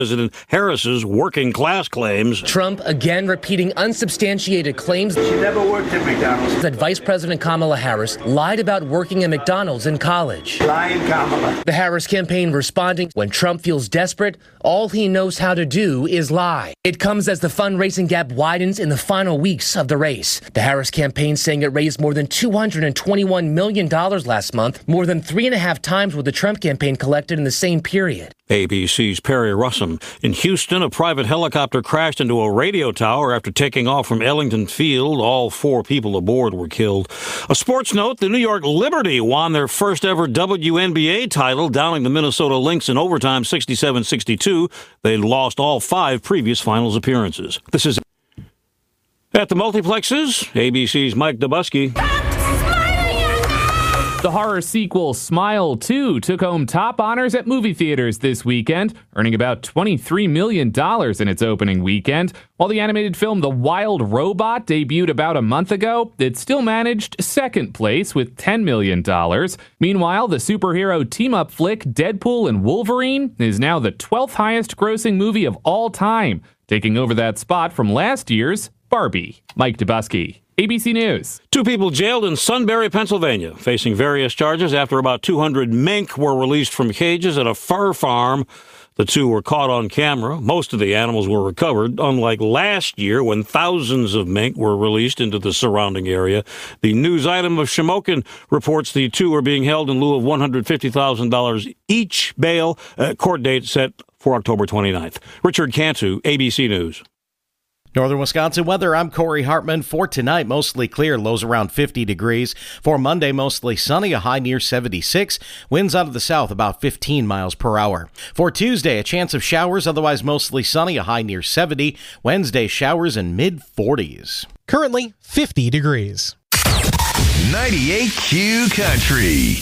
President Harris's working class claims. Trump again repeating unsubstantiated claims. She never worked at McDonald's. That Vice President Kamala Harris lied about working at McDonald's in college. Lying Kamala. The Harris campaign responding, when Trump feels desperate, all he knows how to do is lie. It comes as the fundraising gap widens in the final weeks of the race. The Harris campaign saying it raised more than $221 million last month, more than 3.5 times what the Trump campaign collected in the same period. ABC's Perry Russum. In Houston, a private helicopter crashed into a radio tower after taking off from Ellington Field. All 4 people aboard were killed. A sports note, the New York Liberty won their first ever WNBA title, downing the Minnesota Lynx in overtime 67-62. They'd lost all 5 previous finals appearances. This is at the multiplexes, ABC's Mike Dubusky. The horror sequel Smile 2 took home top honors at movie theaters this weekend, earning about $23 million in its opening weekend. While the animated film The Wild Robot debuted about a month ago, it still managed second place with $10 million. Meanwhile, the superhero team-up flick Deadpool and Wolverine is now the 12th highest grossing movie of all time, taking over that spot from last year's Barbie. Mike Dubusky, ABC News. 2 people jailed in Sunbury, Pennsylvania, facing various charges after about 200 mink were released from cages at a fur farm. The 2 were caught on camera. Most of the animals were recovered, unlike last year when thousands of mink were released into the surrounding area. The news item of Shamokin reports the 2 are being held in lieu of $150,000 each bail. Court date set for October 29th. Richard Cantu, ABC News. Northern Wisconsin weather, I'm Corey Hartman. For tonight, mostly clear, lows around 50 degrees. For Monday, mostly sunny, a high near 76. Winds out of the south about 15 miles per hour. For Tuesday, a chance of showers, otherwise mostly sunny, a high near 70. Wednesday, showers in mid-40s. Currently, 50 degrees. 98Q Country.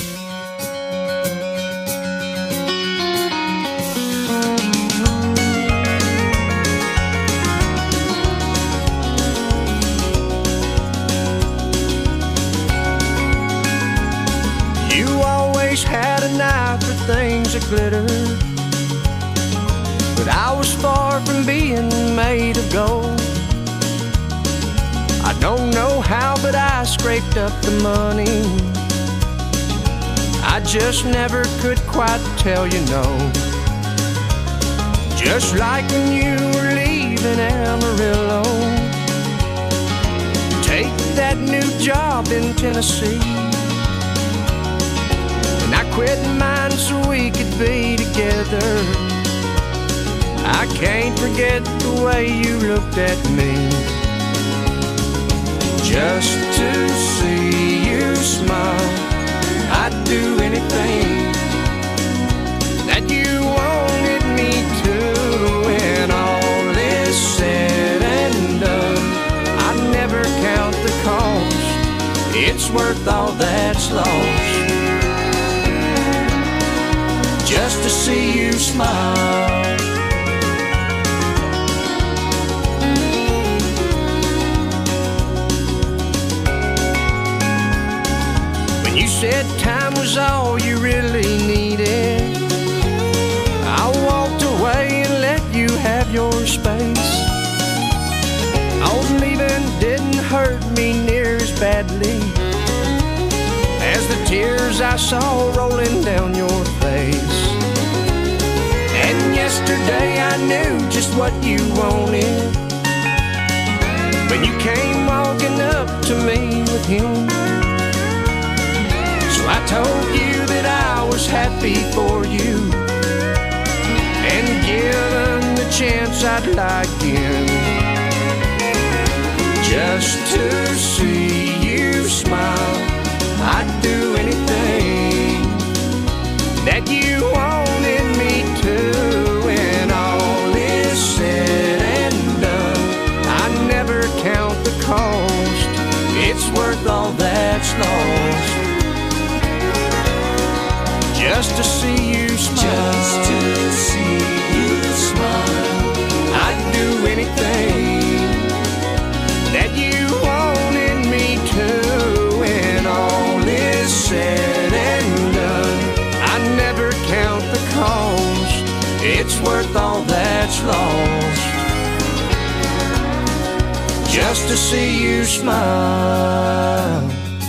Had an eye for things that glitter, but I was far from being made of gold. I don't know how, but I scraped up the money. I just never could quite tell you no. Just like when you were leaving Amarillo, take that new job in Tennessee. I quit mine so we could be together. I can't forget the way you looked at me. Just to see you smile, I'd do anything that you wanted me to. When all is said and done, I never count the cost. It's worth all that's lost. Just to see you smile. When you said time was all you really needed, I walked away and let you have your space. Oh, leaving didn't hurt me near as badly as the tears I saw rolling down your face. And yesterday I knew just what you wanted when you came walking up to me with him. So I told you that I was happy for you, and given the chance I'd lie again, just to see you smile. I'd do anything that you wanted me to. When all is said and done, I never count the cost. It's worth all that's lost. Just to see you smile. Just to see you smile. I'd do anything that you wanted me to. When all is said and done, I never count the just to see you smile.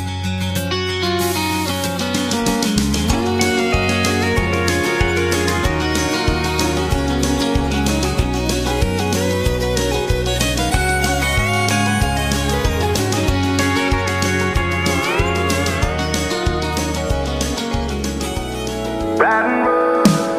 Riding road.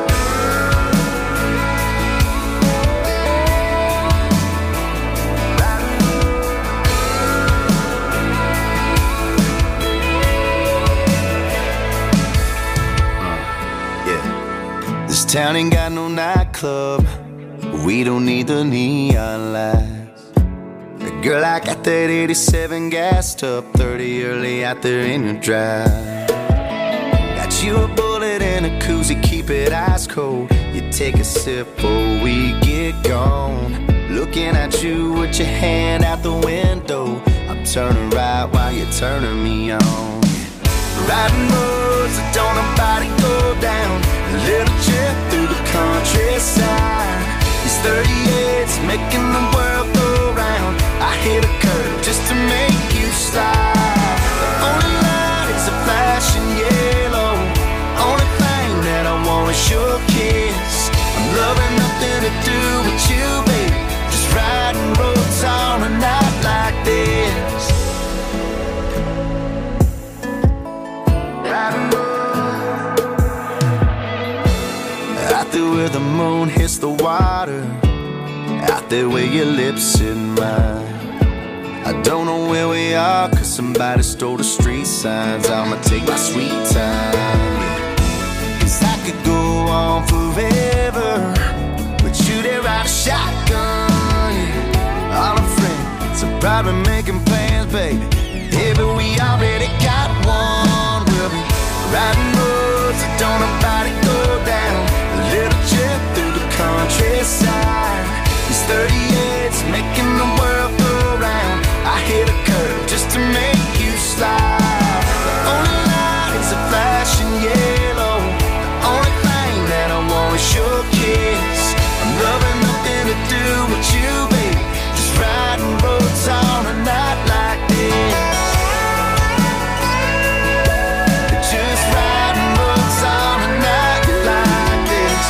This town ain't got no nightclub. We don't need the neon lights. Girl, I got that 87 gassed up, 30 early out there in your drive. Got you a bullet and a koozie, keep it ice cold. You take a sip before we get gone. Looking at you with your hand out the window. I'm turning right while you're turning me on. Riding roads that don't nobody go down. A little trip through the countryside. These 38s making the world go round. I hit a curve just to make you slide. The only light is a flashing yellow. Only thing that I want is your kiss. I'm loving nothing to do with you, baby. Just riding roads on a night like this. Riding roads out there where the moon hits the water. Out there where your lips in mine. I don't know where we are, cause somebody stole the street signs. I'ma take my sweet time, yeah. Cause I could go on forever, but you there ride a shotgun, yeah. All our friends are probably making plans, baby. Yeah, but we already got one. We'll be riding roads that don't nobody go down. A little trip through the countryside. These 38s making the world go round. I hit a curve just to make you slide. The only light is a flashing yellow. The only thing that I want is your kiss. I'm loving nothing to do with you, baby. Just riding roads on a night like this. Just riding roads on a night like this.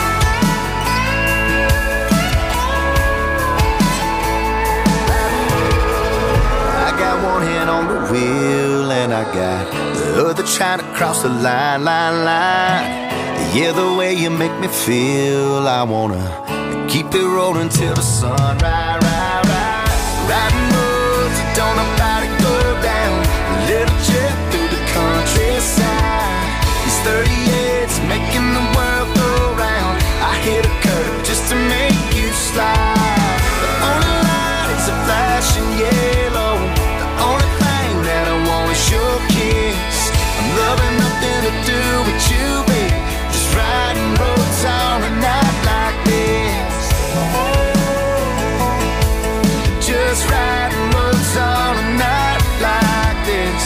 I got one hand on the wheel and I got the other trying to cross the line. Yeah, the way you make me feel, I wanna keep it rolling till the sun rise. Riding roads that don't nobody go down. A little trip through the countryside. These 38s making the world go round. I hit a curve just to make you slide. The only light is a flashing yellow. The only thing that I want is your kiss. I'm loving nothing to do with you, baby. Just riding roads on a night like this. Just riding roads on a night like this.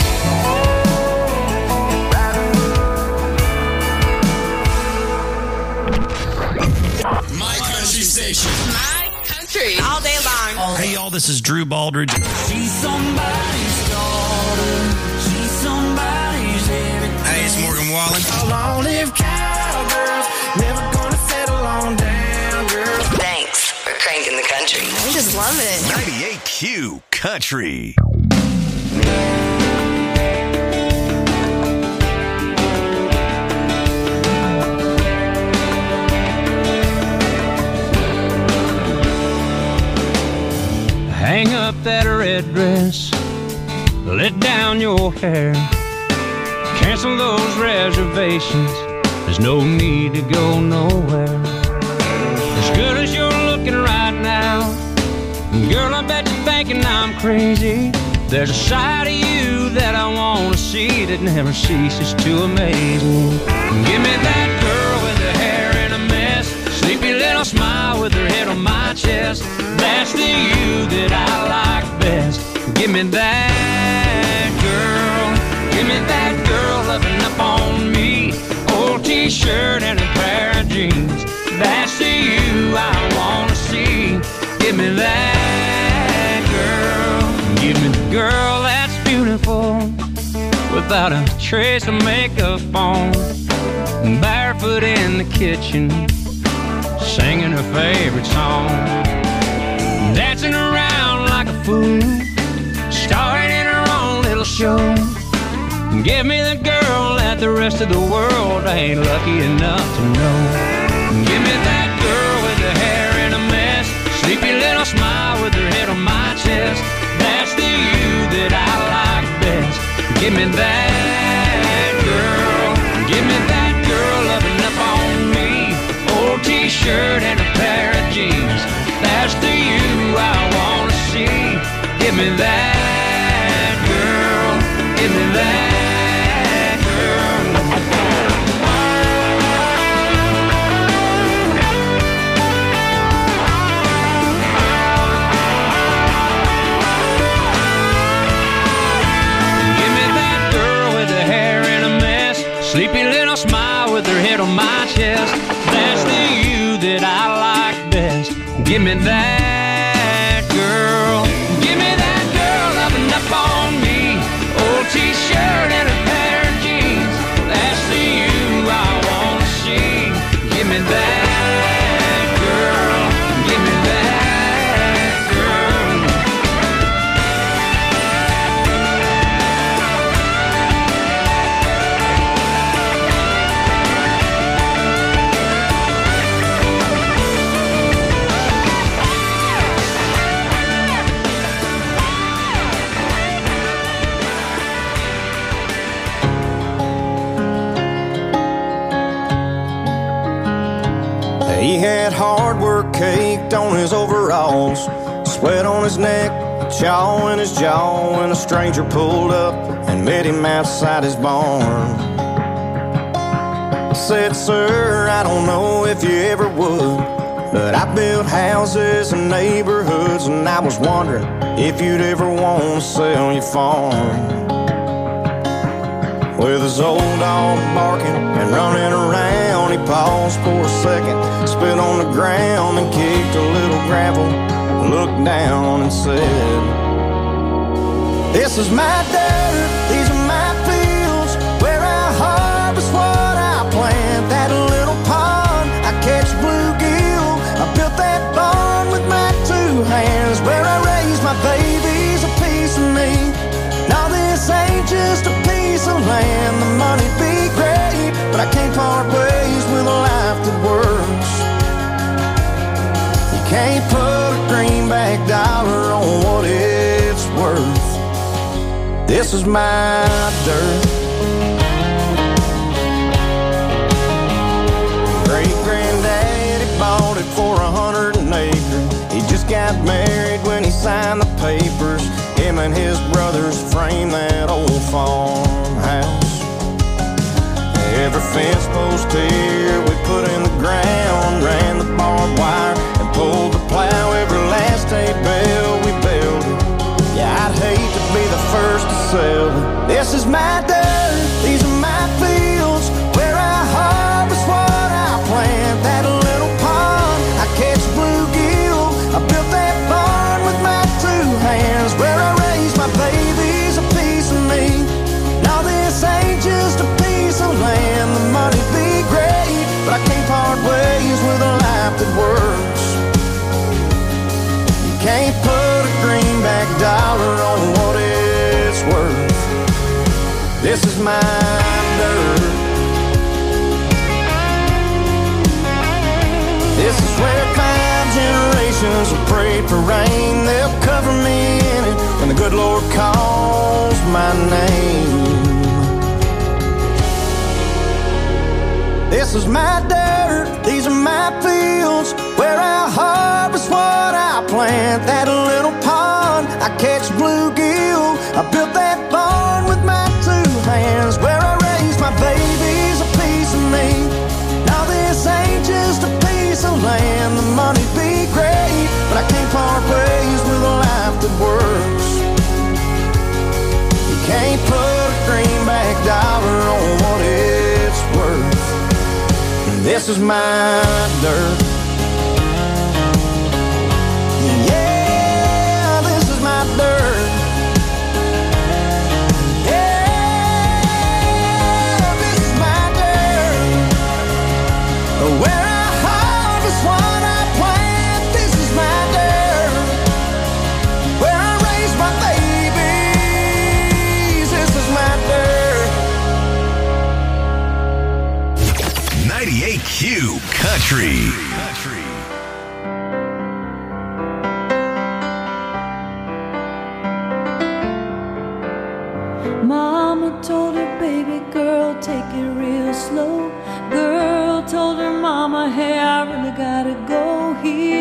My country station. My country. All day long. Hey, y'all, this is Drew Baldridge. She's somebody's daughter. She's somebody's everything. Hey, it's Morgan Wallen. Long-lived cowgirls. Never gonna settle on down, girl. Thanks for cranking the country. I just love it. 98Q Country. Hang up that red dress, let down your hair, cancel those reservations, there's no need to go nowhere. As good as you're looking right now, girl, I bet you're thinking I'm crazy. There's a side of you that I want to see that never ceases to amaze me. Give me that girl with her hair in a mess, sleepy little smile with her head on my chest. That's the you that I like best. Give me that girl. Give me that girl loving up on me. Old t-shirt and a pair of jeans. That's the you I want to see. Give me that girl. without a trace of makeup on, barefoot in the kitchen, singing her favorite song, dancing around like a fool, starring in her own little show. Give me the girl that the rest of the world ain't lucky enough to know. Give me that girl with her hair in a mess, sleepy little smile with her head on my chest. That's the you that I like best. Give me that girl. Give me that girl loving up on me. Old t-shirt and a pair of jeans. That's the you I wanna see. Give me that girl. Give me that. Sleepy little smile with her head on my chest. That's the you that I like best. Give me that girl. Give me that girl loving up on me. Old t-shirt and a pair of jeans. That's the you I wanna see. Give me that girl. Give me that girl. He had hard work caked on his overalls, sweat on his neck, chaw in his jaw, when a stranger pulled up and met him outside his barn. Said, sir, I don't know if you ever would, but I built houses and neighborhoods, and I was wondering if you'd ever want to sell your farm. With his old dog barking and running around, he paused for a second, spit on the ground and kicked a little gravel, looked down and said, this is my dirt, these are my fields, where I harvest what I plant. That little pond, I catch bluegill, I built that barn with my two hands, where I raise my babies, a piece of me. Now this ain't just a piece of land, the money'd be great, but I can't part ways with a life that works. You can't put a greenback dollar on what it's worth. This is my dirt. Great-granddaddy bought it for 100 an acre. He just got married when he signed the papers. Him and his brothers framed that old farmhouse. Every fence post here we put in the ground, ran the barbed wire and pulled the plow. Every last hay bale we builded. Yeah, I'd hate to be the first to sell it. This is my dirt, these are my fields, where I harvest what I plant. That little pond, I catch bluegill, I built that barn with my two hands, where I raise my babies, a piece of me. Now this ain't just a piece of land, the money'd be great, but I can't part ways with a life that works. You can't put a greenback dollar on what it's worth. This is my dirt. This is where 5 generations have prayed for rain. They'll cover me in it when the good Lord calls my name. This is my dirt, these are my fields, where I harvest what I plant. That little pond, I catch bluegill, I built that barn with my two hands, where I raise my babies, a piece of me. Now this ain't just a piece of land, the money'd be great, but I can't part ways with a life that works. You can't put a greenback dollar on what it's worth. This is my dirt. Yeah, this is my dirt. Yeah,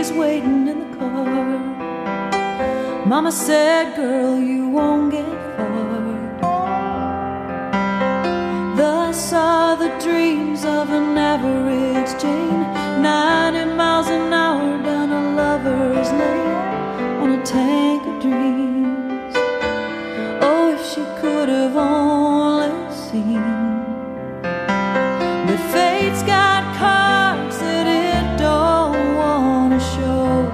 she's waiting in the car. Mama said, girl, you won't get far. Thus are the dreams of an average Jane, 90 miles an hour down a lover's lane on a tank of dreams. Oh, if she could have only seen that fate's got cards that it don't want to show,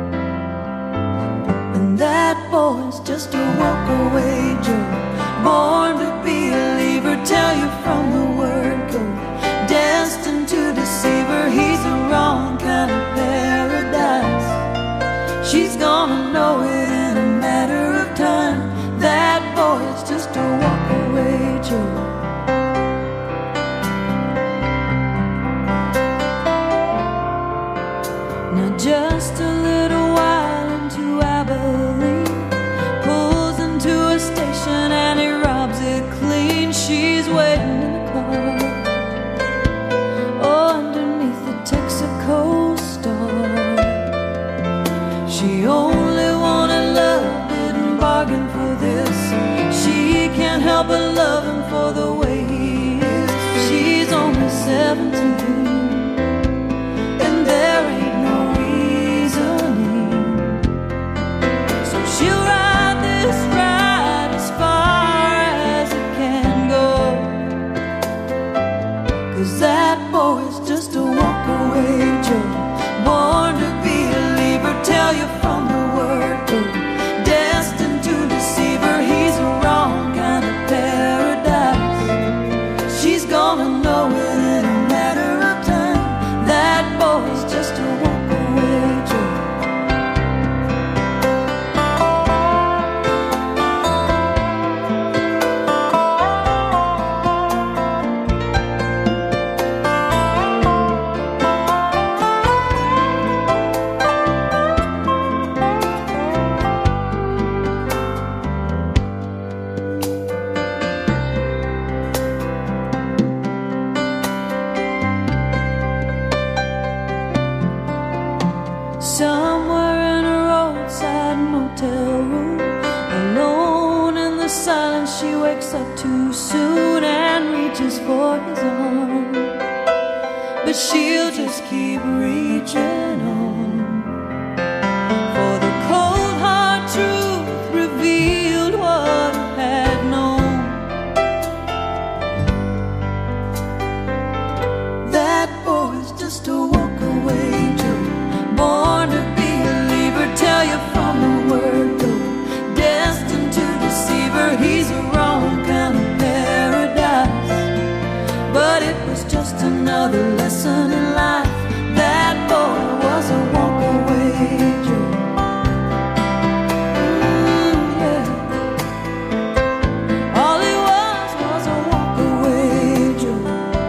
and that boy's just a walk-away Joe, born to be a leaver, tell you from the word go, destined to deceive her. He's the wrong kind of paradise. She's gonna know it in a matter of time. That boy's just a walk-away Joe. Now just a little while into Abilene, pulls into a station and he robs it clean. She's waiting in the car, oh, underneath the Texaco star. She only wanted love, didn't bargain for this. She can't help but love him for the way he is. She's only 17, and there ain't no reasoning. So she'll ride this ride as far as it can go, 'cause that boy's just a walk-away Joe, born to be a leaver, tell you from the word go, destined to deceive her. He's a wrong kind of paradise. She's gonna know it in a matter of time. That boy's just a walk-away Joe. Somewhere in a roadside motel room, alone in the silence, she wakes up too soon and reaches for his arm, but she'll just keep reaching on, for the cold hard truth revealed what he had known. That boy's just a walk-away Joe, born to be a leaver, tell you from the word go, destined to deceive her. He's a wrong kind of paradise, but it was just another lesson in life. That boy was a walk-away Joe. Yeah. All he was a walk-away Joe.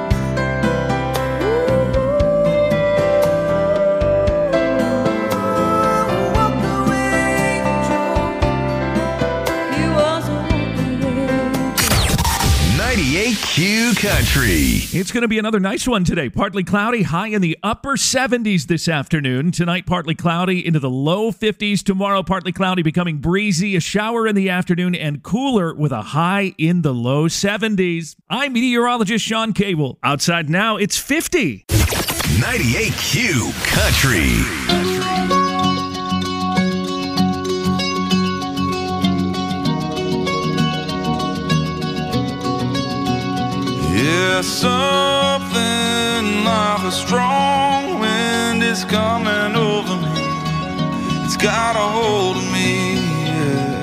Walk-away Joe. He was a walk-away Joe. 98Q Country. It's going to be another nice one today. Partly cloudy, high in the upper 70s this afternoon. Tonight, partly cloudy into the low 50s. Tomorrow, partly cloudy, becoming breezy, a shower in the afternoon, and cooler with a high in the low 70s. I'm meteorologist Sean Cable. Outside now, it's 50. 98Q Country. Yeah, something like a strong wind is coming over me. It's got a hold of me, yeah.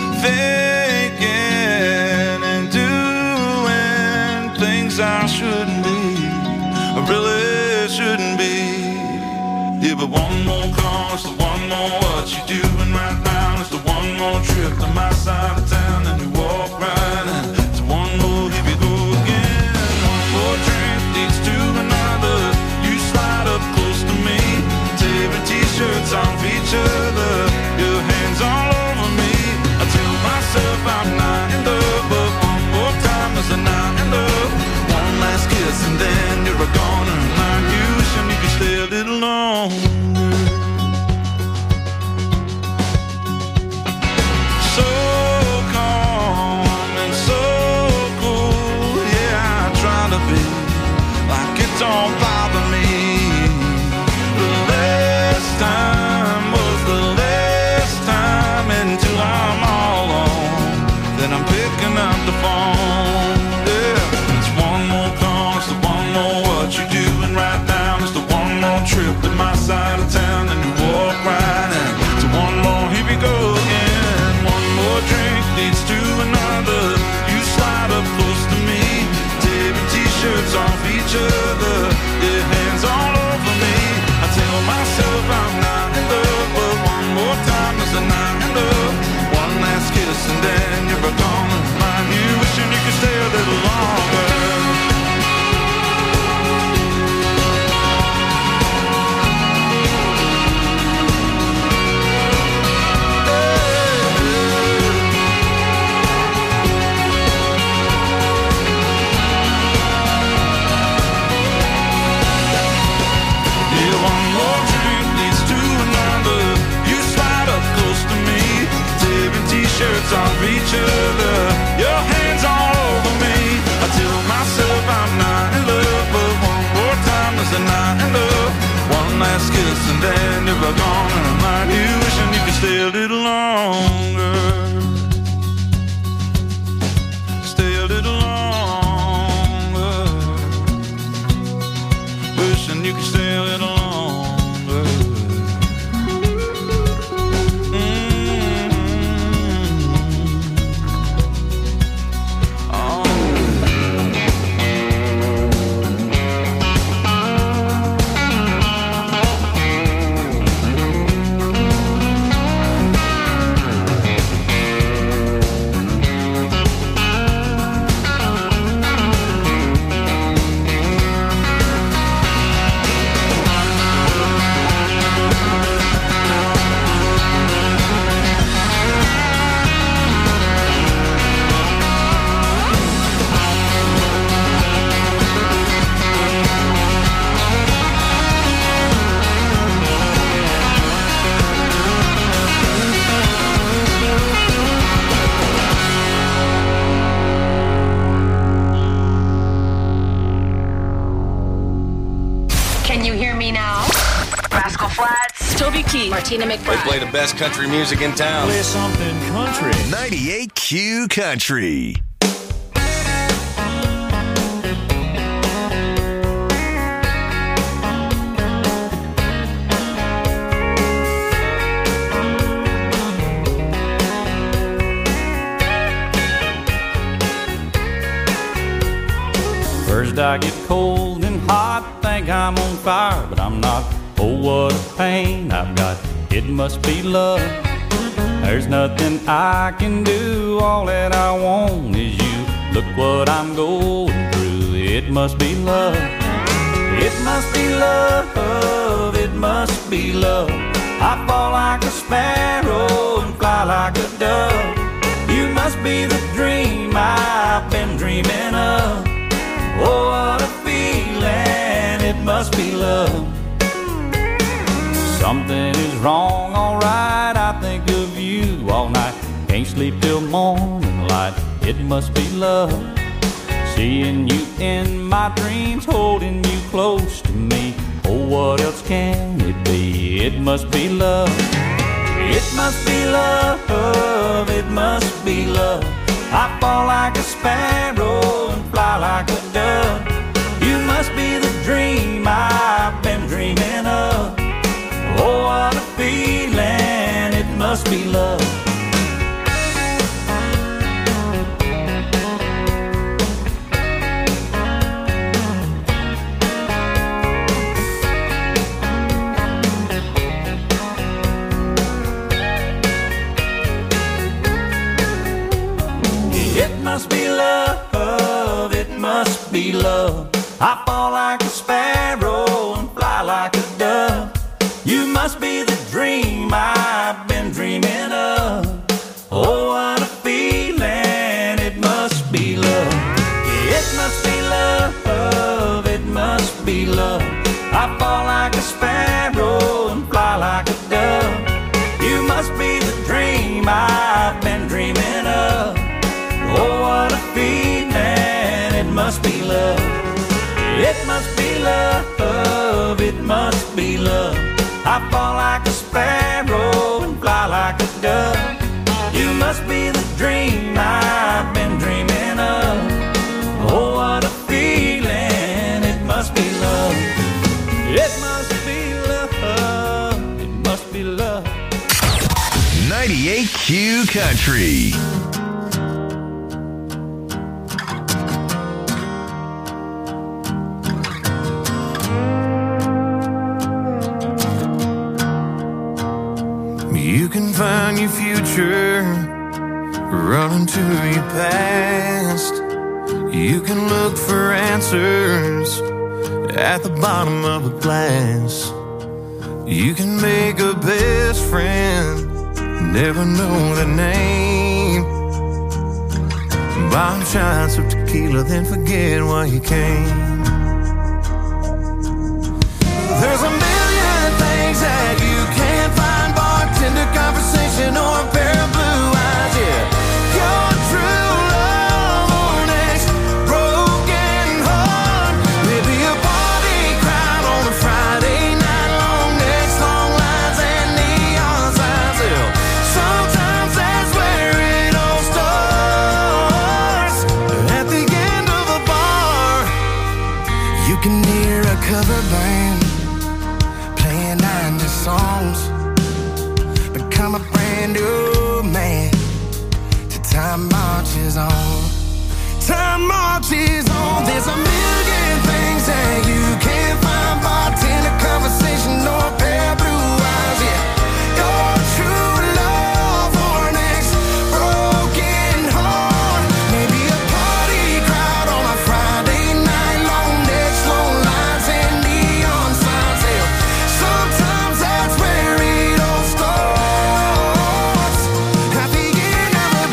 Thinking and doing things I shouldn't be, I really shouldn't be. Yeah, but one more call, it's the one more what you doing right now. It's the one more trip to my side of town, and you walk right in. It's one more, here we go again. One more drink leads to another. You slide up close to me, tearing t-shirts off each other, your hands all over me. I tell myself I'm not in love, but one more time is a not in love. One last kiss and then you're a goner. My use and you can stay a little longer. hearts off each other. Your hands all over me. I tell myself I'm not in love, but one more time is a night in love. One last kiss and then you're gone, and I'm like you wishing you could stay a little longer. Stay a little longer. Wishing you could stay a little longer. Martina McBride. They play the best country music in town. Play something country. 98Q Country. First I get cold and hot, think I'm on fire, but I'm not. Oh, what a pain I've got, it must be love. There's nothing I can do, all that I want is you. Look what I'm going through, it must be love. It must be love, it must be love. I fall like a sparrow and fly like a dove. You must be the dream I've been dreaming of. Oh, what a feeling, it must be love. Something is wrong, alright, I think of you all night. Can't sleep till morning light, it must be love. Seeing you in my dreams, holding you close to me. Oh, what else can it be? It must be love. It must be love, it must be love. I fall like a sparrow and fly like a dove. You must be the dream I've been dreaming of. Oh, what a feeling, it must be love. It must be love, it must be love. I fall like a sparrow and fly like a dove. You must be the dream I've been dreaming of. Oh, what a feeling, it must be love. It must be love, it must be love. I fall like a sparrow and fly like a dove. You must be the dream I've been dreaming of. Oh, what a feeling, it must be love. It must be love, it must be love. I fall like a sparrow and fly like a dove. You must be the dream I've been dreaming of. Oh, what a feeling, it must be love. It must be love, it must be love. 98Q Country. You can find your future running to your past. You can look for answers at the bottom of a glass. You can make a best friend, never know the name. Buy shots of tequila, then forget why you came. There's a million things that you can't find. Bartender conversation or a pair of blue eyes, yeah. become a brand new man. The time marches on. Time marches on. There's a million things that you can't find. Bartender, conversation, or a pair of blue eyes. Yeah, your true love or an ex-broken heart. Maybe a party crowd on a Friday night. Long necks, long lines, and neon signs. Hell, sometimes that's where it all starts. At the end of the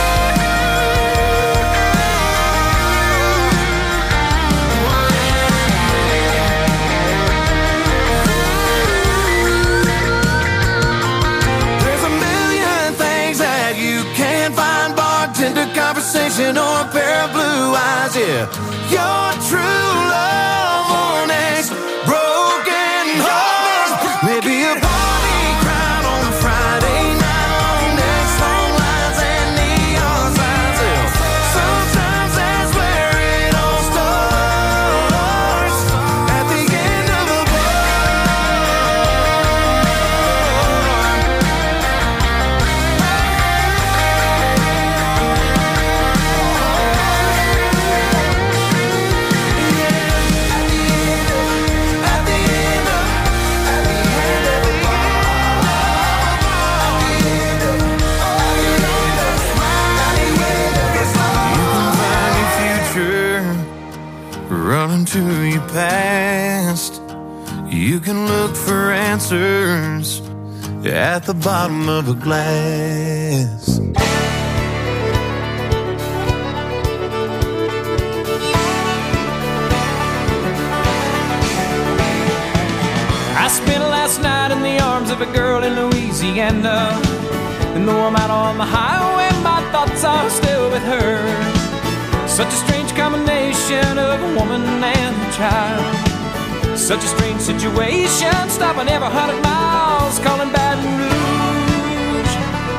conversation or a pair of blue eyes, yeah. Your true love or an ex-broken heart. Maybe a party crowd on a Friday night. Long necks, long lines, and neon signs, yeah. Sometimes that's where it all starts. At the end of the running to your past. You can look for answers at the bottom of a glass. I spent last night in the arms of a girl in Louisiana. And though I'm out on the highway, my thoughts are still with her. Such a strange combination of a woman and a child. Such a strange situation, stopping every 100 miles, calling Baton Rouge.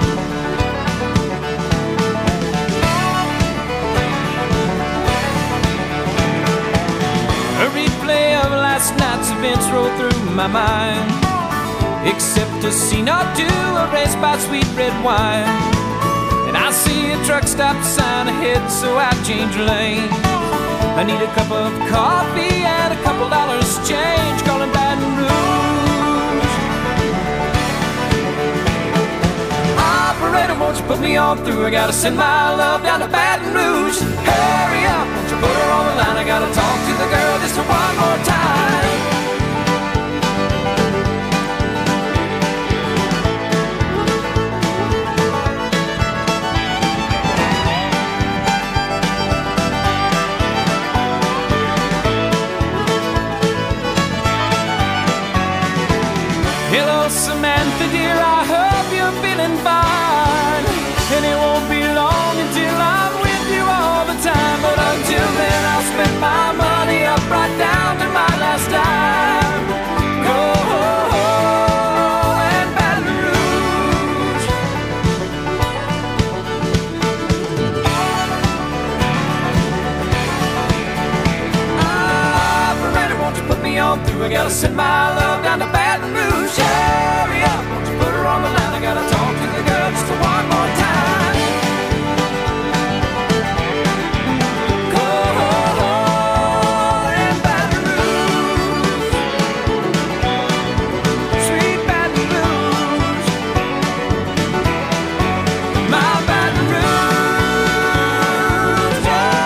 A replay of last night's events rolled through my mind. Except a scene or two erased by sweet red wine. And I see a truck stop sign ahead, so I change lane. I need a cup of coffee and a couple dollars change, calling Baton Rouge. Operator, won't you put me on through? I gotta send my love down to Baton Rouge. Hurry up, won't you put her on the line? I gotta talk to the girl just one more time. Hello, Samantha, dear, I hope you're feeling fine. And it won't be long until I'm with you all the time. But until then, I'll spend my money up right down to my last dime. Oh, and Baton Rouge. Operator, won't you put me on through? I gotta send my love down to Baton Rouge. Hurry up, won't you put her on the line? I gotta talk to the girl just one more time. Go in Baton Rouge, sweet Baton Rouge, my Baton Rouge.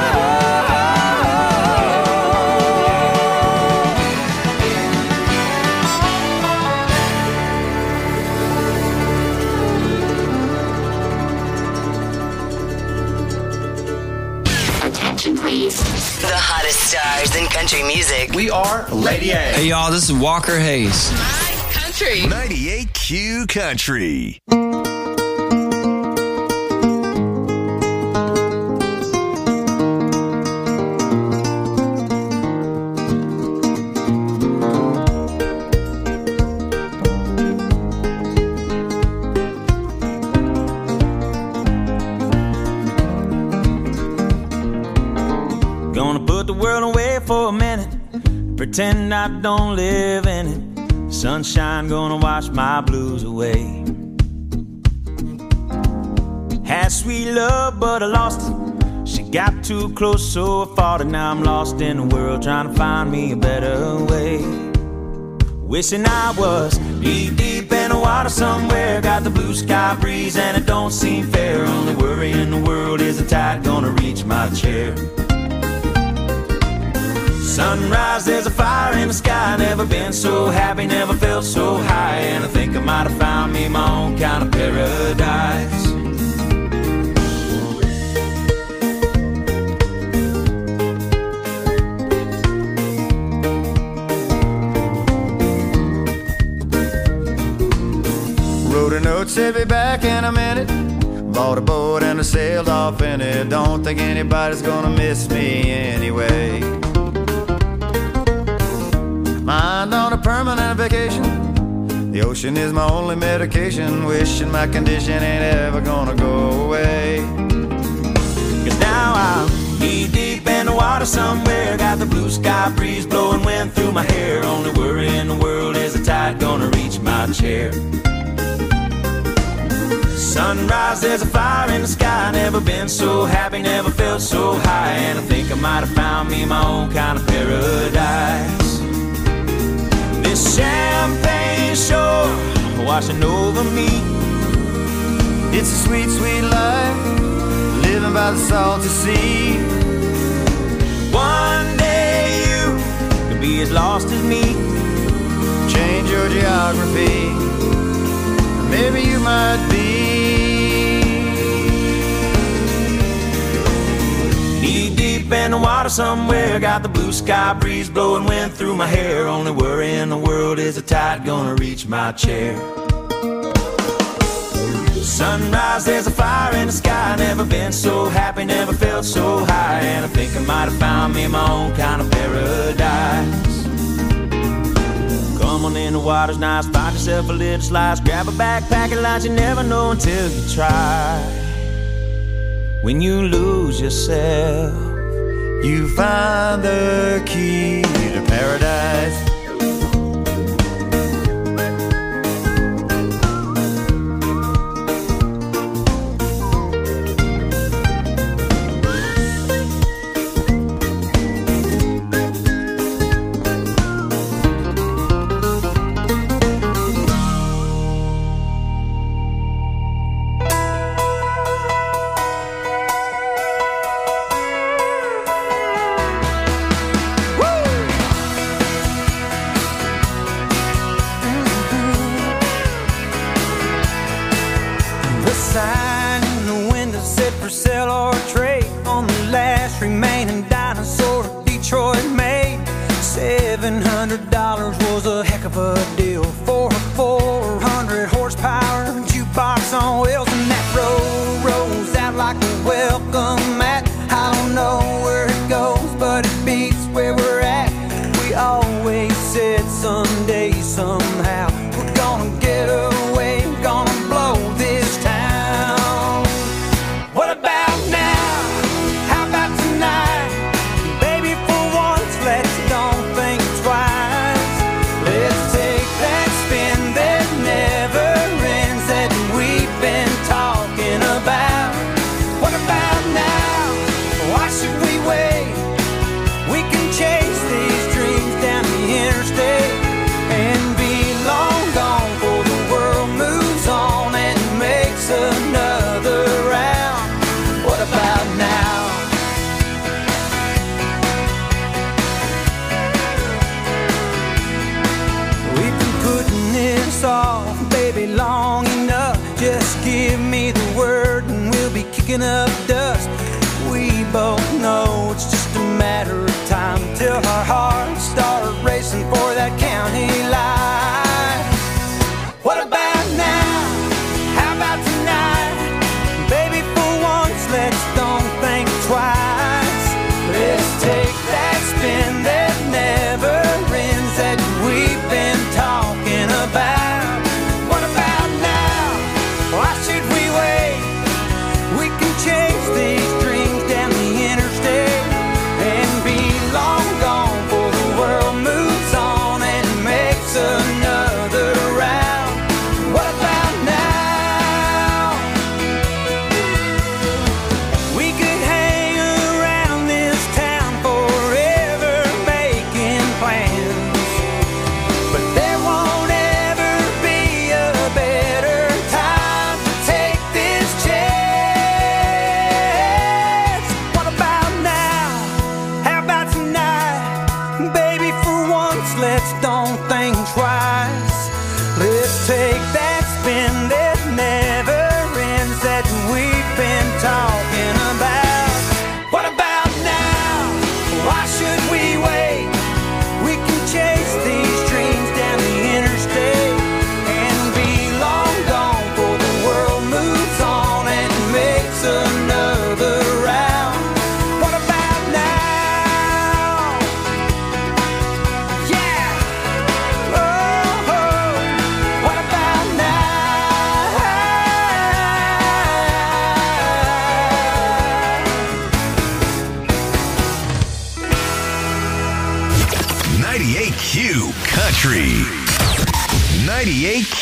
Please. The hottest stars in country music. We are Lady A. Hey, y'all, this is Walker Hayes. My country. 98Q Country. Gonna put the world away for a minute, pretend I don't live in it. Sunshine gonna wash my blues away. had sweet love, but I lost it. She got too close, so I fought it. Now I'm lost in the world, trying to find me a better way. Wishing I was deep in the water somewhere. Got the blue sky breeze and it don't seem fair. Only worry in the world is the tide gonna reach my chair. Sunrise, there's a fire in the sky. Never been so happy, never felt so high. And I think I might have found me my own kind of paradise. Wrote a note, said be back in a minute. Bought a boat and I sailed off in it. Don't think anybody's gonna miss me anyway. Mind on a permanent vacation. The ocean is my only medication. Wishing my condition ain't ever gonna go away. Cause now I'm knee deep in the water somewhere. Got the blue sky breeze blowing wind through my hair. Only worry in the world is the tide gonna reach my chair. Sunrise, there's a fire in the sky. Never been so happy, never felt so high. And I think I might have found me my own kind of paradise. This champagne shore washing over me. It's a sweet, sweet life, living by the salty sea. One day you could be as lost as me. Change your geography, maybe you might be. Knee deep in the water somewhere. Got the blue sky breeze blowing wind through my hair. Only worry in the world is the tide gonna reach my chair. Sunrise, there's a fire in the sky. Never been so happy, never felt so high. And I think I might have found me my own kind of paradise. Come on in, the water's nice. Find yourself a little slice. Grab a backpack and lunch. You never know until you try. When you lose yourself, you find the key to paradise. $700 was a heck of a deal for a 400 horsepower jukebox on wheels, and that road rolls out like a welcome mat. I don't know where it goes, but it beats where we're at. We always said someday, somehow, we're gonna get away, gonna blow this town. What about now? How about tonight? Baby, for once, let's don't think twice. Let's take that spin that never ends that we've been talking about. What about now? Why should we wait? We can chase these dreams down the interstate and be long gone before the world moves on and makes another round. What about now? We've been putting this off, baby, long enough. Just give me the word and we'll be kicking up dust. We both know it's just a matter of time till our hearts start racing for that county line. What about now? How about tonight? Baby, for once, let's don't think twice. Let's take that spin that never ends that we've been talking about. What about now? Why should we wait? We can chase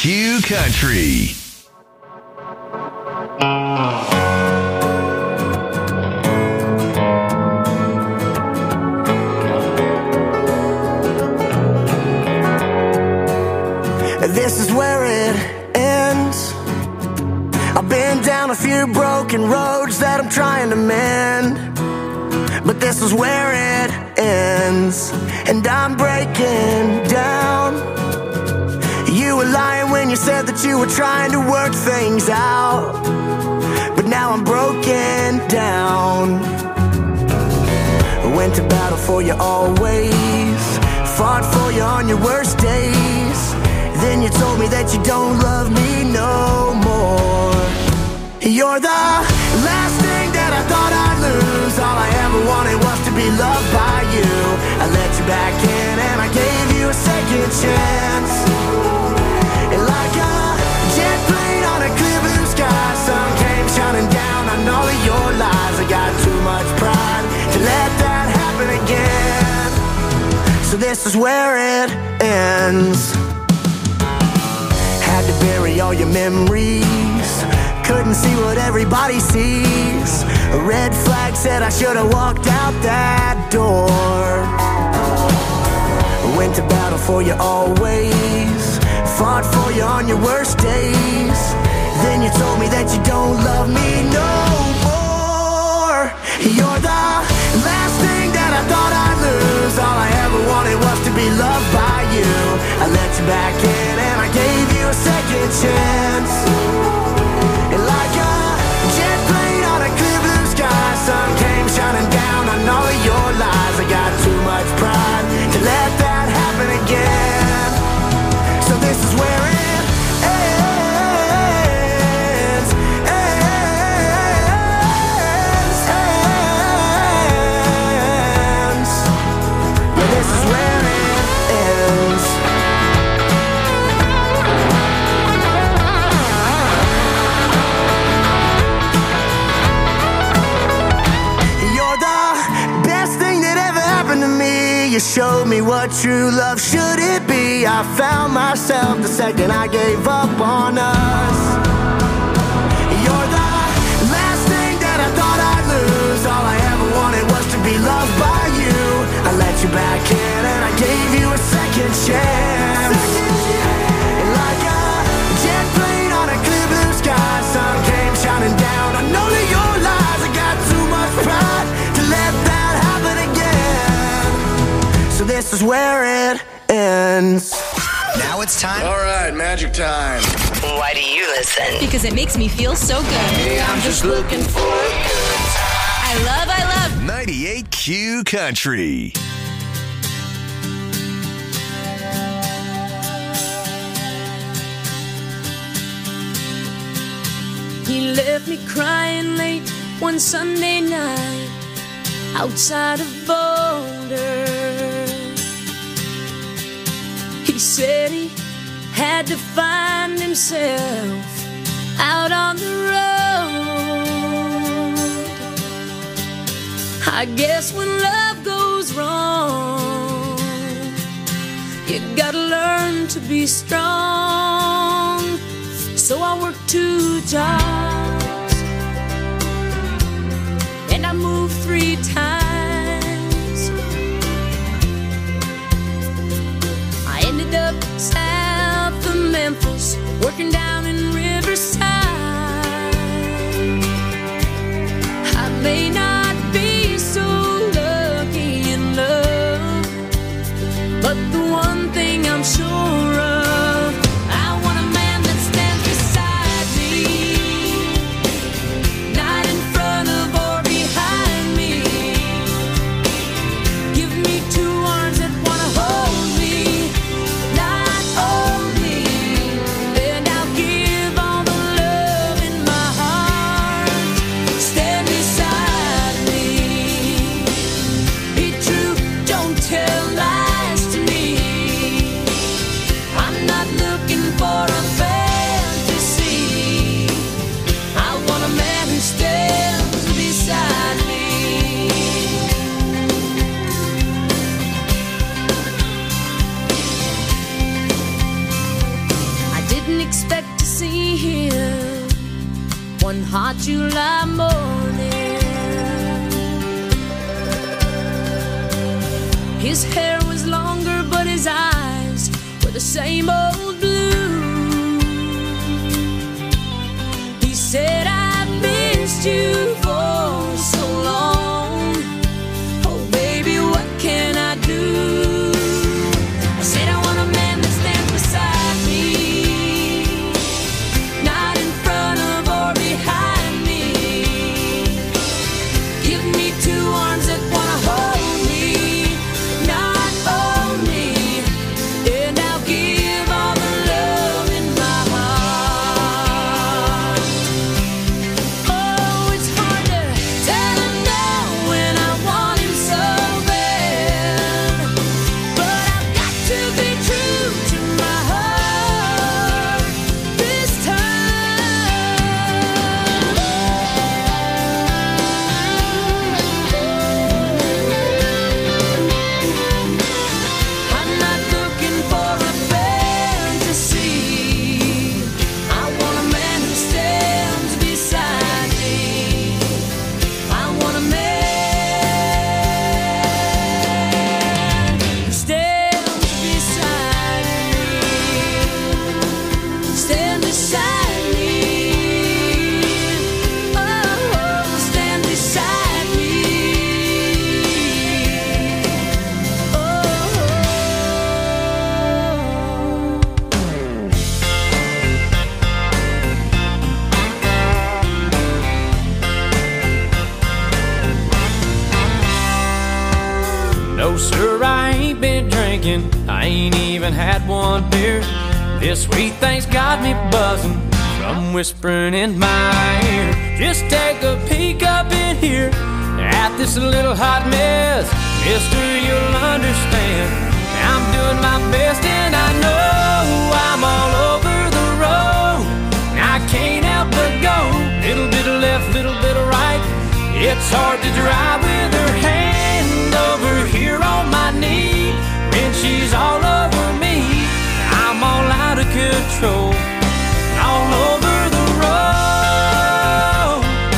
98Q Country. This is where it ends. I've been down a few broken roads that I'm trying to mend, but this is where it ends, and I'm breaking down. You were lying when you said that you were trying to work things out, but now I'm broken down. I went to battle for you always, fought for you on your worst days. Then you told me that you don't love me no more. You're the last thing that I thought I'd lose. All I ever wanted was to be loved by you. I let you back in and I gave you a second chance. And like a jet plane on a clear blue sky, sun came shining down on all of your lies. I got too much pride to let that happen again. So this is where it ends. Had to bury all your memories, couldn't see what everybody sees. A red flag said I should have walked out that door. Went to battle for you always, fought for you on your worst days. Then you told me that you don't love me no more. You're the last thing that I thought I'd lose. All I ever wanted was to be loved by you. I let you back in and I gave you a second chance. And like a jet plane on a clear blue sky, sun came shining down on all of your lies. I got too much pride to let that happen again. So this is where it ends, ends. Yeah, this is where it ends. You showed me what true love should it be. I found myself the second I gave up on us. You're the last thing that I thought I'd lose. All I ever wanted was to be loved by you. I let you back in and I gave you a second chance. And like a jet plane on a clear blue sky, sun came shining down. I know that your lies, I got too much pride to let that happen again. So this is where it ends. Now it's time. All right, magic time. Why do you listen? Because it makes me feel so good. Hey, I'm just looking for a good time. I love 98Q Country. He left me crying late one Sunday night outside of Boulder. He said he had to find himself out on the road. I guess when love goes wrong, you gotta learn to be strong. So I worked 2 jobs and I moved 3 times. I ended up south of Memphis, working down in Riverside. I may not be so lucky in love, but the one thing I'm sure of, I want a man that stands beside me. here one hot July morning. His hair was longer, but his eyes were the same old blue. He said, I've missed you for so long. Oh, baby, what can I do? I said, I want a man that stands beside me, not in front of or behind me. Give me two arms that want to hold me, not own me, and I'll give all the love in my heart. Oh, it's hard to tell him no when I want him so bad, but I've got to be true to my heart this time. I'm not looking for a fantasy. I want a man who stands beside me. I want a man who stands beside me. Stand beside me. Oh, stand beside me. No, sir, I ain't been drinking. I ain't even had one beer. This sweet thing's got me buzzing from whispering in my ear. Just take a peek up in here at this little hot mess. Mister, you'll understand. I'm doing my best and I know I'm all over the road. I can't help but go. Little bit of left, little bit of right. It's hard to drive with her hand over here on my knee. When she's all over me, I'm all out of control, all over the road.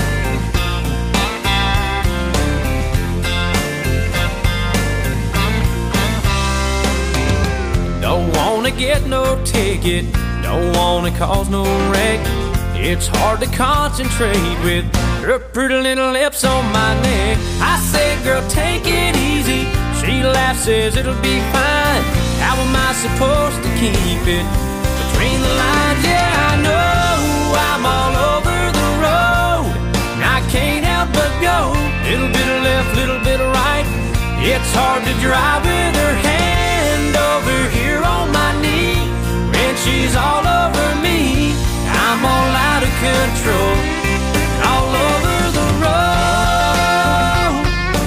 Don't wanna get no ticket, don't wanna cause no wreck. It's hard to concentrate with her pretty little lips on my neck. I say, girl, take it easy. She laughs, says it'll be fine. How am I supposed to keep it between the lines? Yeah, I know I'm all over the road. I can't help but go. Little bit of left, little bit of right. It's hard to drive with her hand over here on my knee. When she's all over me, I'm all out of control, all over the road.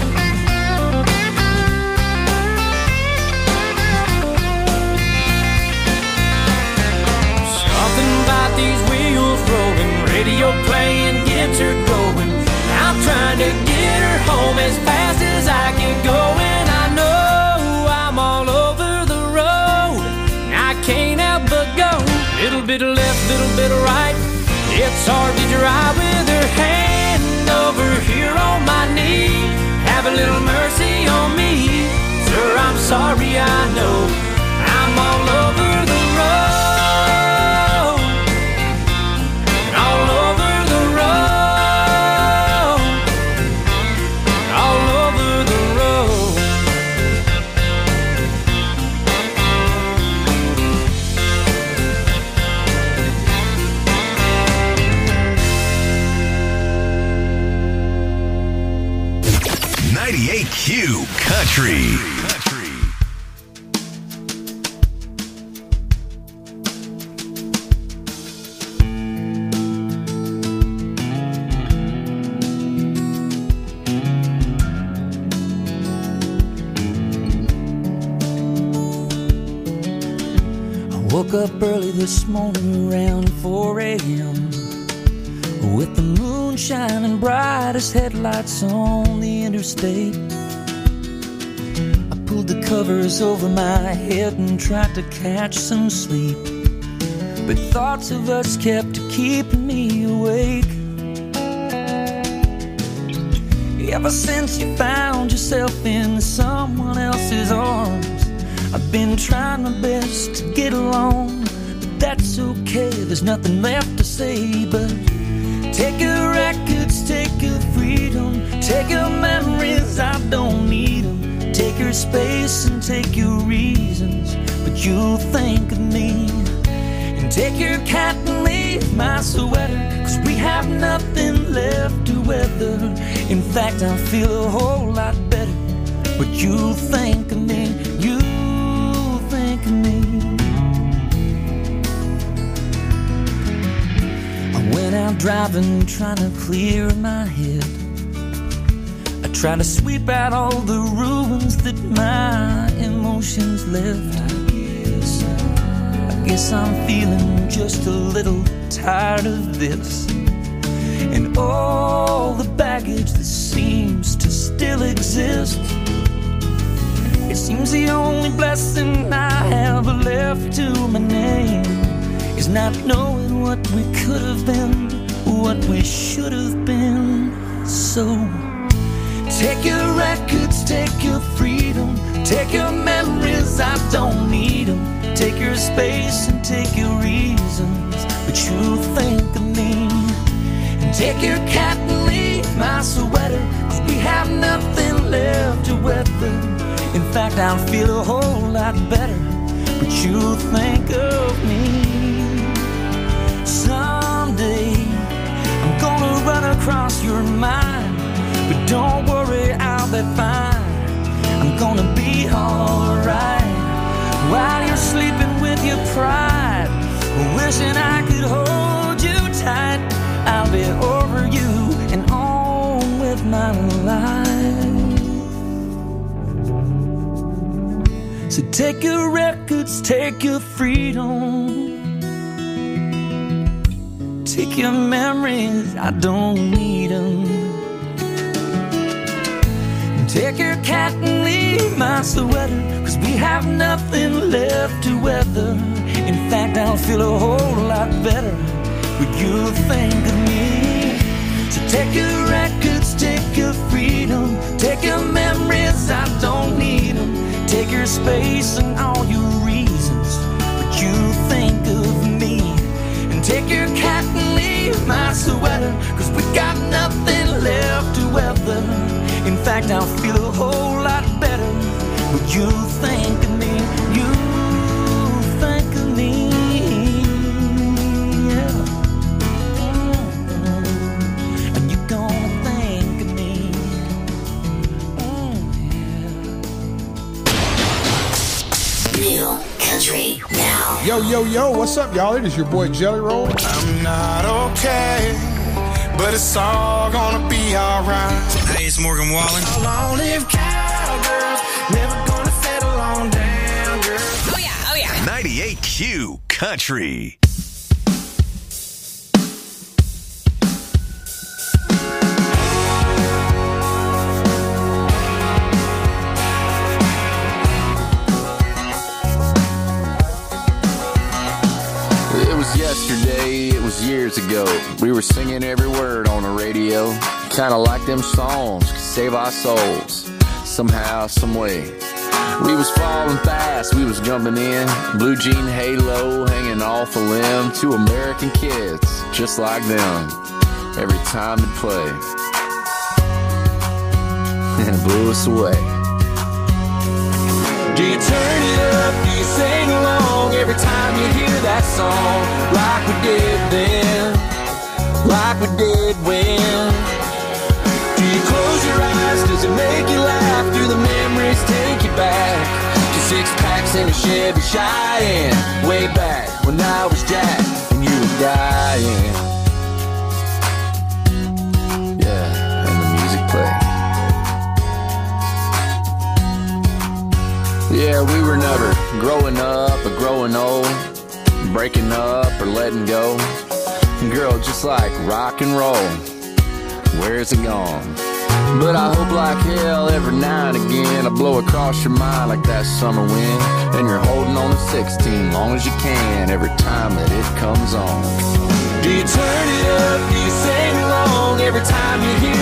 Something about these wheels rolling, radio playing gets her going. I'm trying to get her home as fast as I can go, and I know I'm all over the road. I can't help but go. Little bit of left, little bit of right. It's hard to drive with her hand over here on my knee. Have a little mercy on me. Sir, I'm sorry, I know I'm all over the road, all over the road, all over the road. Q Country. Woke up early this morning around 4 a.m. with the moon shining bright as headlights on the interstate. I pulled the covers over my head and tried to catch some sleep, but thoughts of us kept keeping me awake. Ever since you found yourself in someone else's arms, I've been trying my best to get along, but that's okay, there's nothing left to say. But take your records, take your freedom, take your memories, I don't need them. Take your space and take your reasons, but you'll think of me. And take your cat and leave my sweater, 'cause we have nothing left to weather. In fact, I feel a whole lot better, but you'll think of me, you'll think of me. I went out driving, trying to clear my head. I try to sweep out all the ruins that my emotions left. I guess I'm feeling just a little tired of this, and all the baggage that seems to still exist. It seems the only blessing I have left to my name is not knowing what we could have been, what we should have been. So take your records, take your freedom, take your memories, I don't need them. Take your space and take your reasons, but you'll think of me. And take your cat and leave my sweater, 'cause we have nothing left to weather. In fact, I'll feel a whole lot better, but you'll think of me. Someday I'm gonna run across your mind, but don't worry, I'll be fine. I'm gonna be alright while you're sleeping with your pride, wishing I could hold you tight. I'll be over you and on with my life. So take your records, take your freedom, take your memories, I don't need them. Take your cat and leave my sweater, 'cause we have nothing left to weather. In fact, I'll feel a whole lot better, but you'll think of me. So take your records, take your freedom, take your memories, I don't need them. Take your space and all your reasons, but you'll think of me. And take your cat and leave my sweater, 'cause we got nothing left to weather. In fact, I'll feel a whole lot better, but you'll think of me, you'll think of me, yeah. And you're gonna think of me, yeah. Real country now. Yo, yo, yo, what's up, y'all? It is your boy Jelly Roll. I'm not okay, but it's all gonna be alright. Hey, it's Morgan Wallen. Long-live cowgirls, never gonna settle on down, girl. Oh yeah, oh yeah. 98Q Country. It was yesterday, it was years ago. We were singing every word on the radio. Kinda like them songs could save our souls, somehow, some way. We was falling fast, we was jumping in. Blue jean halo hanging off a limb. Two American kids, just like them, every time they play. And it blew us away. Do you turn it up? Do you sing along every time you hear that song? Like we did then, like we did when. Do you close your eyes? Does it make you laugh? Do the memories take you back to 6 packs in a Chevy Cheyenne? Way back when I was Jack and you were dying. Yeah, and the music played. Yeah, we were never growing up or growing old, breaking up or letting go. Girl, just like rock and roll, where's it gone? But I hope like hell every now and again I blow across your mind like that summer wind, and you're holding on to 16 long as you can every time that it comes on. Do you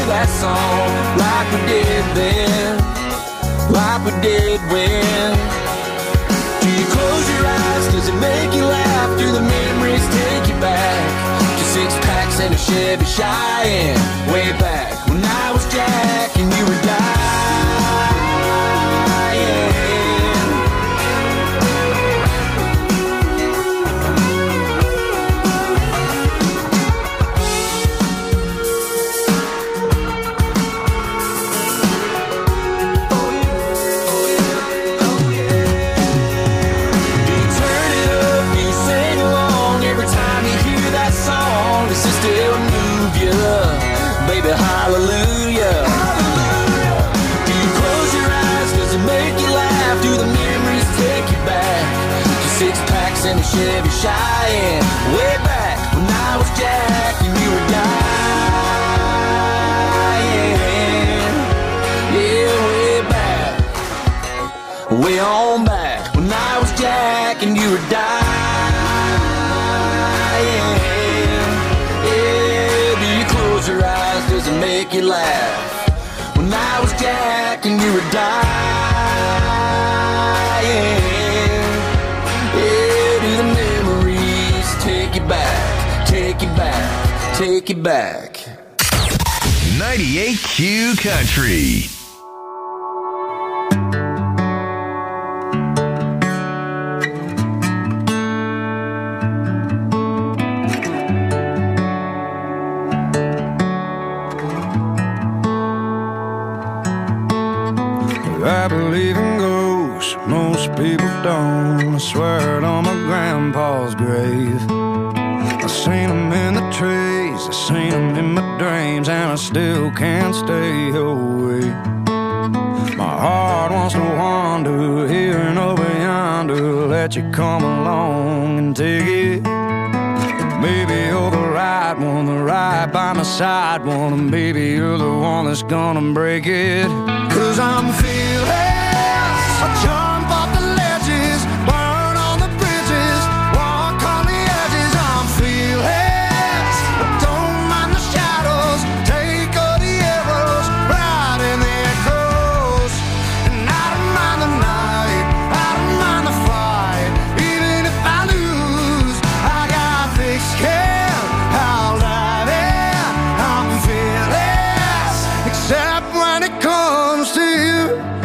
that song like we did then, like we did when. Do you close your eyes? Does it make you laugh? Do the memories take you back to 6 packs and a Chevy Cheyenne? Way back when I was Jack and you were dying. Baby, hallelujah. Do you close your eyes? Does it make you laugh? Do the memories take you back to 6 packs and a Chevy Cheyenne? Way back when I was Jack and you were dying. Yeah, way back, way on back when I was Jack and you were dying. Your eyes, does it make you laugh? When I was Jack and you were dying. Yeah, do the memories take you back, take you back, take you back. 98Q Country. I believe in ghosts, most people don't. I swear it on my grandpa's grave. I seen them in the trees, I seen them in my dreams, and I still can't stay away. My heart wants to wander here and over yonder, let you come along and take it. Maybe you're the right one, the right by my side one, and maybe you're the one that's gonna break it. 'Cause I'm fearless, I jump off the ledges, burn on the bridges, walk on the edges. I'm fearless, I don't mind the shadows, take all the arrows, ride in the echoes. And I don't mind the night, I don't mind the fight, even if I lose, I got thick skin, I'll dive in. I'm fearless, except when it comes to you.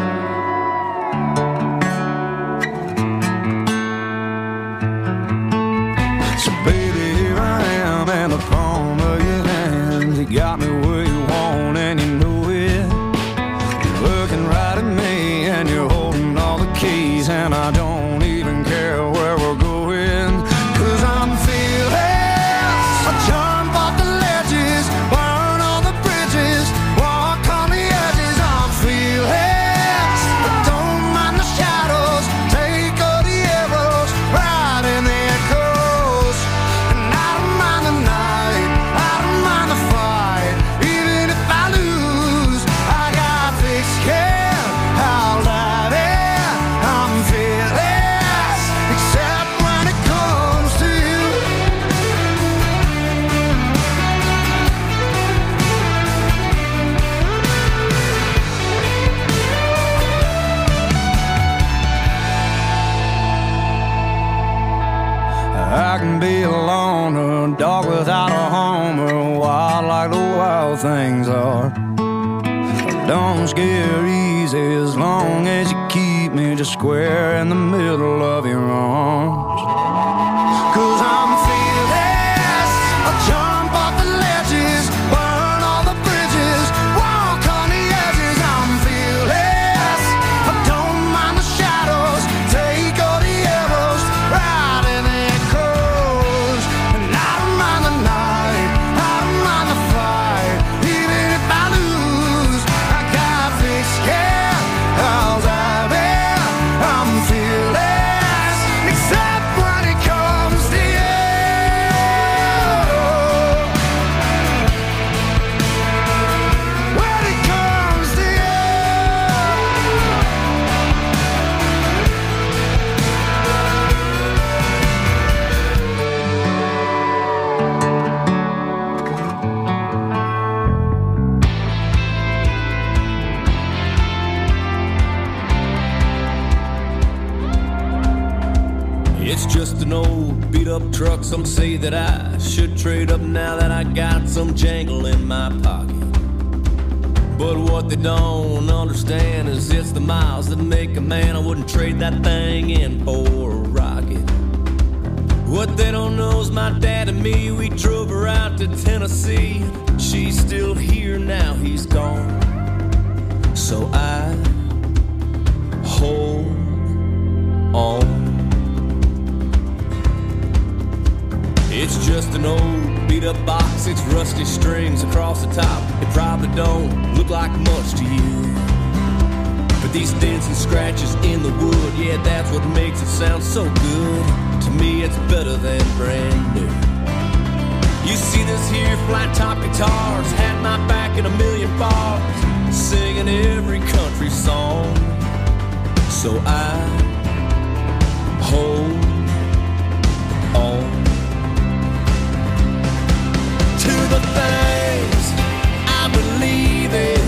So baby, here I am in the palm of your hand. You got me where you want and you know it. You're looking right at me and you're holding all the keys, and I don't even care where we're going. 'Cause I'm fearless, I jump off the ledges, burn on the bridges, walk on the edges. I'm fearless, I don't mind the shadows, take all the arrows, ride in the echoes. And I don't mind the night, I don't mind the fight, even if I lose, I got thick skin, I'll dive in. I'm fearless, except when it comes to you. I can be a loner, dog without a home, or wild like the wild things are. Don't scare easy as long as you keep me just square in the middle of your arms. 'Cause I'm fearless, I jump off the ledges, burn all the bridges, walk on the edges. I'm fearless, I don't mind the shadows, take all the arrows, ride in the echoes. And I don't mind the night, I don't mind the fight, even if I lose, I got thick skin, I'll dive in. I'm fearless, except pickup truck. Some say that I should trade up now that I got some jangle in my pocket. But what they don't understand is it's the miles that make a man. I wouldn't trade that thing in for a rocket. What they don't know is my dad and me, we drove her out to Tennessee. She's still here now, he's gone. So I hold on. It's just an old beat-up box, it's rusty strings across the top. It probably don't look like much to you, but these dents and scratches in the wood, yeah, that's what makes it sound so good. To me, it's better than brand new. You see this here flat-top guitars had my back in a million bars, singing every country song. So I hold